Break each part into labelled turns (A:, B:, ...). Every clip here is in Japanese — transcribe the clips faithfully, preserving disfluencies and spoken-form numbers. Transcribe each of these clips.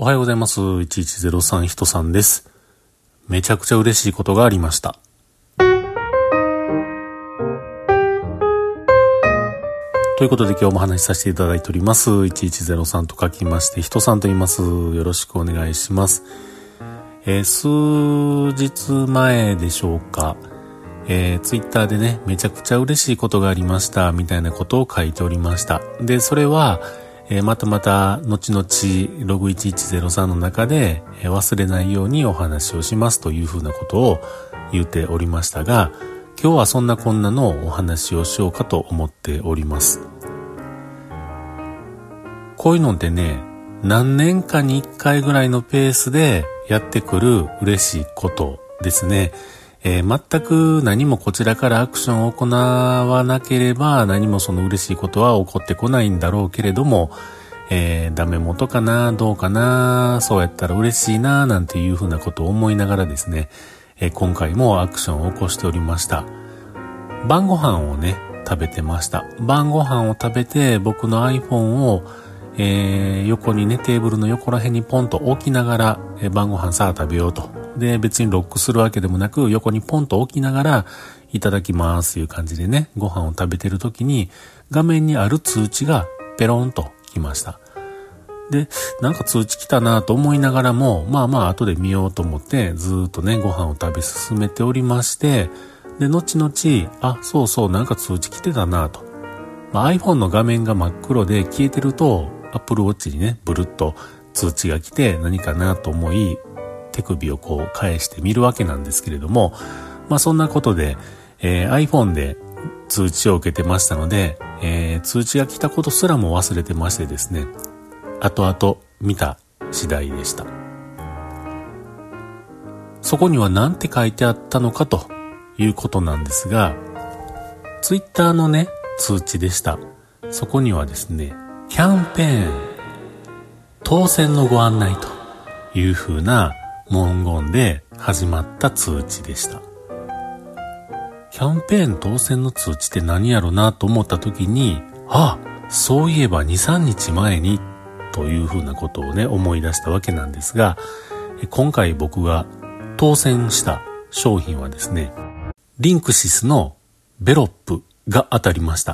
A: おはようございます。いちいちゼロさんひとさんです。めちゃくちゃ嬉しいことがありました。ということで今日も話しさせていただいております。いちいちゼロさんと書きまして、ひとさんと言います。よろしくお願いします。えー、数日前でしょうか。えー、ツイッターでね、めちゃくちゃ嬉しいことがありました、みたいなことを書いておりました。で、それは、えー、またまた、後々、ログいちいちゼロさんの中で、えー、忘れないようにお話をしますというふうなことを言っておりましたが、今日はそんなこんなのお話をしようかと思っております。こういうのってね、何年かにいっかいぐらいのペースでやってくる嬉しいことですね。えー、全く何もこちらからアクションを行わなければ何もその嬉しいことは起こってこないんだろうけれども、えー、ダメ元かな、どうかな、そうやったら嬉しいな、なんていうふうなことを思いながらですね、えー、今回もアクションを起こしておりました。晩ご飯をね、食べてました。晩ご飯を食べて僕の iPhone を、えー、横にね、テーブルの横ら辺にポンと置きながら、えー、晩ご飯さあ食べようと。で、別にロックするわけでもなく、横にポンと置きながら、いただきますという感じでね、ご飯を食べてる時に、画面にある通知がペロンと来ました。で、なんか通知来たなと思いながらも、まあまあ後で見ようと思って、ずーっとね、ご飯を食べ進めておりまして、で、後々、あ、そうそう、なんか通知来てたなと。まあ、iPhone の画面が真っ黒で消えてると、Apple Watch にね、ブルッと通知が来て何かなと思い、手首をこう返してみるわけなんですけれども、まあそんなことで、えー、iPhone で通知を受けてましたので、えー、通知が来たことすらも忘れてましてですね、後々見た次第でした。そこには何て書いてあったのかということなんですが、Twitter のね、通知でした。そこにはですね、キャンペーン、当選のご案内という風な文言で始まった通知でした。キャンペーン当選の通知って何やろなと思った時に、あ、そういえばにさんにちまえにというふうなことをね、思い出したわけなんですが、今回僕が当選した商品はですね、リンクシスのベロップが当たりました。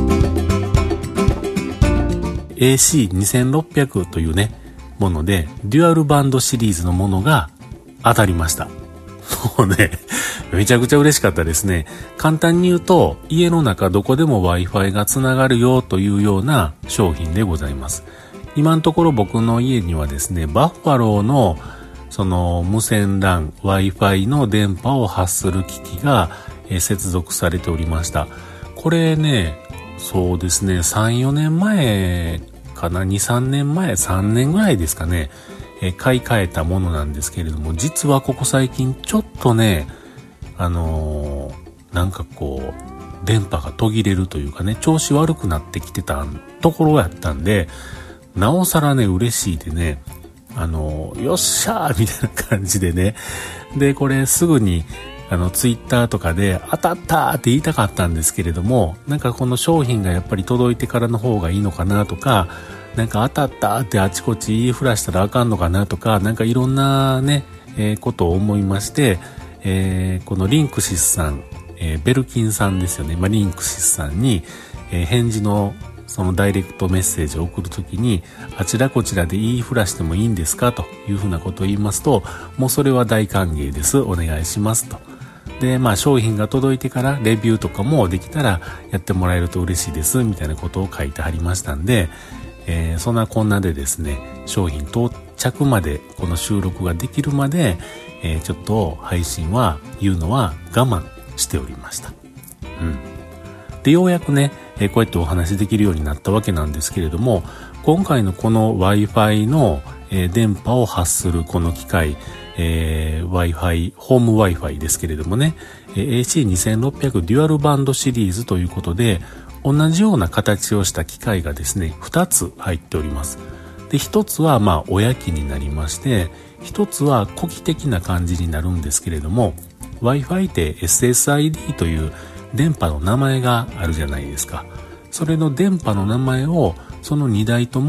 A: エーシーにせんろっぴゃく というね、もので、デュアルバンドシリーズのものが当たりました。もうね、めちゃくちゃ嬉しかったですね。簡単に言うと、家の中どこでも Wi-Fi がつながるよというような商品でございます。今のところ僕の家にはですね、バッファローのその無線 ラン、Wi-Fi の電波を発する機器が接続されておりました。これね、そうですね、さん、よねんまえかな、に、さんねんまえ、さんねんぐらいですかね、え買い替えたものなんですけれども、実はここ最近ちょっとね、あのー、なんかこう、電波が途切れるというかね、調子悪くなってきてたところやったんで、なおさらね、嬉しいでね、あのー、よっしゃーみたいな感じでね、で、これすぐに、あの、ツイッターとかで当たったーって言いたかったんですけれども、なんかこの商品がやっぱり届いてからの方がいいのかなとか、なんか当たったーってあちこち言いふらしたらあかんのかなとか、なんかいろんなね、えー、ことを思いまして、えー、このリンクシスさん、えー、ベルキンさんですよね。まあ、リンクシスさんに、えー、返事のそのダイレクトメッセージを送るときに、あちらこちらで言いふらしてもいいんですかというふうなことを言いますと、もうそれは大歓迎です。お願いしますと。で、まあ商品が届いてからレビューとかもできたらやってもらえると嬉しいですみたいなことを書いてありましたんで、えー、そんなこんなでですね、商品到着までこの収録ができるまで、えー、ちょっと配信は言うのは我慢しておりました。うん。で、ようやくね、えー、こうやってお話できるようになったわけなんですけれども、今回のこの Wi-Fi の、えー、電波を発するこの機械、えー、Wi-Fi、ホーム Wi-Fi ですけれどもね、えー、エーシーにせんろっぴゃく デュアルバンドシリーズということで、同じような形をした機械がですね、ふたつ入っております。で、ひとつはまあ親機になりまして、ひとつは子機的な感じになるんですけれども、Wi-Fi って エスエスアイディー という電波の名前があるじゃないですか。それの電波の名前をそのにだいとも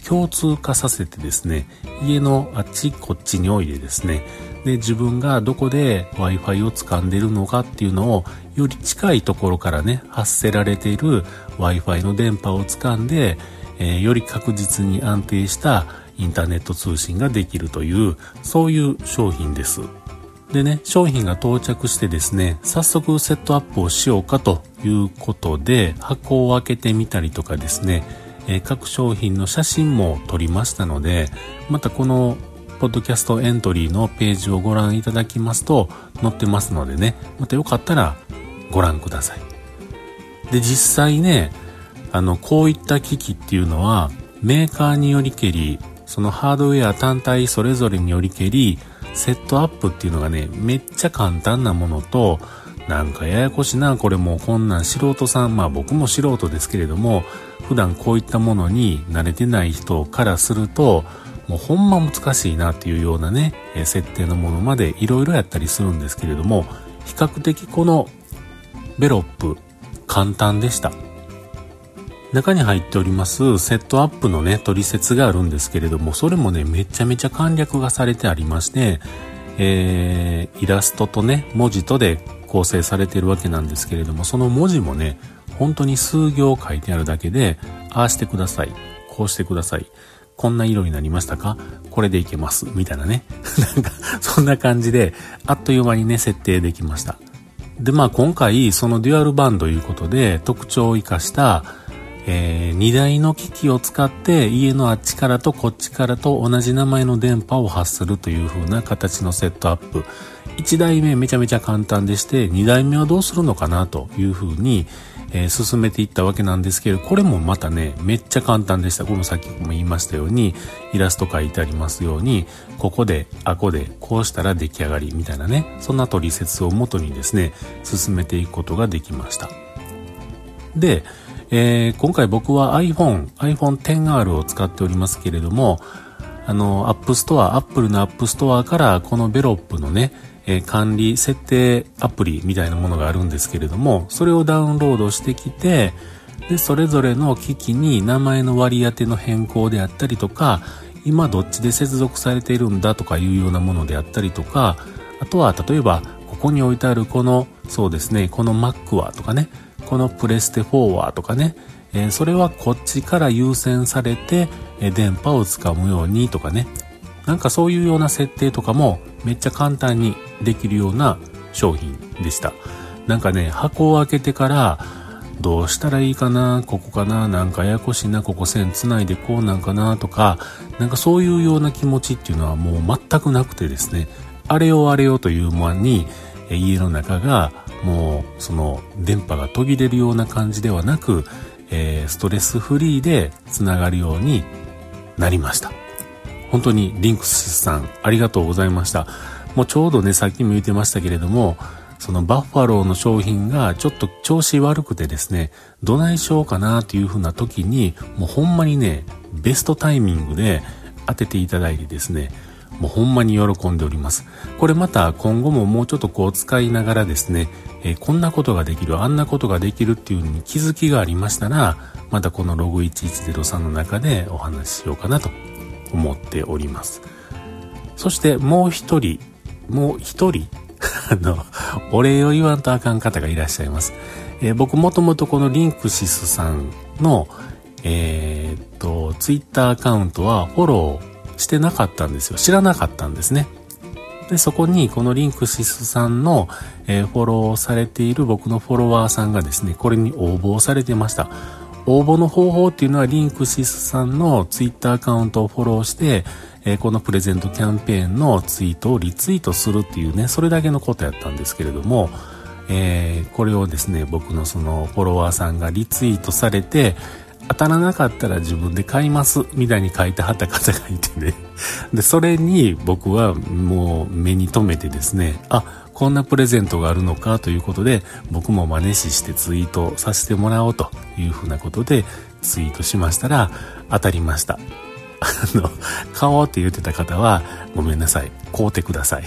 A: 共通化させてですね、家のあっちこっちにおいでですね、で、自分がどこで Wi-Fi を掴んでるのかっていうのを、より近いところからね、発せられている Wi-Fi の電波を掴んで、えー、より確実に安定したインターネット通信ができるという、そういう商品です。でね、商品が到着してですね、早速セットアップをしようかということで、箱を開けてみたりとかですね、えー、各商品の写真も撮りましたので、またこのポッドキャストエントリーのページをご覧いただきますと載ってますのでね、またよかったらご覧ください。で、実際ね、あの、こういった機器っていうのはメーカーによりけり、そのハードウェア単体それぞれによりけり、セットアップっていうのがね、めっちゃ簡単なものと、なんかややこしな、これもうこんなん素人さん、まあ僕も素人ですけれども、普段こういったものに慣れてない人からすると、もうほんま難しいなっていうようなね、設定のものまでいろいろやったりするんですけれども、比較的このベロップ、簡単でした。中に入っておりますセットアップのね、取説があるんですけれども、それもね、めちゃめちゃ簡略がされてありまして、えー、イラストとね、文字とで構成されているわけなんですけれども、その文字もね、本当に数行書いてあるだけで、ああしてください、こうしてください、こんな色になりましたか、これでいけます、みたいなね。なんか、そんな感じで、あっという間にね、設定できました。で、まあ今回、そのデュアルバンドということで、特徴を生かした、えー、にだいの機器を使って家のあっちからとこっちからと同じ名前の電波を発するという風な形のセットアップ。いちだいめめちゃめちゃ簡単でして、にだいめはどうするのかなという風に、えー、進めていったわけなんですけど、これもまたね、めっちゃ簡単でした。このさっきも言いましたように、イラスト書いてありますように、ここで、あこで、こうしたら出来上がりみたいなね、そんな取説をもとにですね、進めていくことができました。で、えー、今回僕は iPhone、iPhone テンアール を使っておりますけれども、あの、App Store、Apple の App Store からこのベロップのね、えー、管理設定アプリみたいなものがあるんですけれども、それをダウンロードしてきて、で、それぞれの機器に名前の割り当ての変更であったりとか、今どっちで接続されているんだとかいうようなものであったりとか、あとは例えば、ここに置いてあるこの、そうですね、この Mac はとかね、このプレステフォーはとかね、えー、それはこっちから優先されて、えー、電波をつかむようにとかね、なんかそういうような設定とかもめっちゃ簡単にできるような商品でした。なんかね、箱を開けてからどうしたらいいかな、ここかな、なんかややこしいな、ここ線つないでこうなんかなとか、なんかそういうような気持ちっていうのはもう全くなくてですね、あれよあれよという間に、えー、家の中がもうその電波が途切れるような感じではなく、えー、ストレスフリーでつながるようになりました。本当にリンクスさんありがとうございました。もうちょうどね、さっきも言ってましたけれども、そのバッファローの商品がちょっと調子悪くてですね、どないしようかなというふうな時に、もうほんまにね、ベストタイミングで当てていただいてですね、もうほんまに喜んでおります。これまた今後ももうちょっとこう使いながらですね、えー、こんなことができる、あんなことができるっていうのに気づきがありましたら、またこのログいちいちゼロさんの中でお話ししようかなと思っております。そしてもう一人、もう一人あの、お礼を言わんとあかん方がいらっしゃいます。えー、僕もともとこのリンクシスさんの、えー、っと、ツイッターアカウントはフォローしてなかったんですよ。知らなかったんですね。で、そこにこのリンクシスさんの、えー、フォローされている僕のフォロワーさんがですね、これに応募されてました。応募の方法っていうのはリンクシスさんのツイッターアカウントをフォローして、えー、このプレゼントキャンペーンのツイートをリツイートするっていうね、それだけのことやったんですけれども、えー、これをですね、僕のそのフォロワーさんがリツイートされて、当たらなかったら自分で買いますみたいに書いてはった方がいてね。で、それに僕はもう目に留めてですね、あ、こんなプレゼントがあるのかということで、僕も真似ししてツイートさせてもらおうというふうなことでツイートしましたら当たりました。あの、買おうって言ってた方はごめんなさい。買うてください。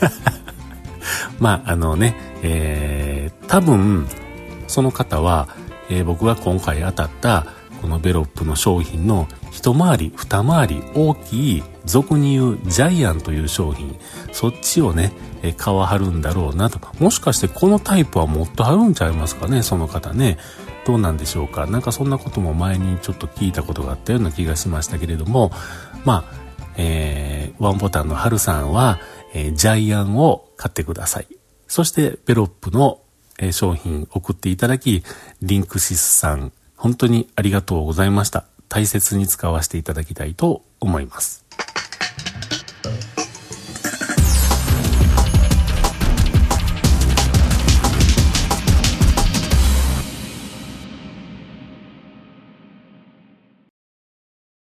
A: まあ、あのね、えー、多分その方は、えー、僕が今回当たったこのベロップの商品の一回り二回り大きい、俗に言うジャイアンという商品、そっちをね、え買わはるんだろうなと。もしかしてこのタイプは持ってはるんちゃいますかね、その方ね。どうなんでしょうか。なんかそんなことも前にちょっと聞いたことがあったような気がしましたけれども、まあ、えー、ワンボタンの春さんは、えー、ジャイアンを買ってください。そしてベロップの、えー、商品送っていただき、リンクシスさん本当にありがとうございました。大切に使わせていただきたいと思います。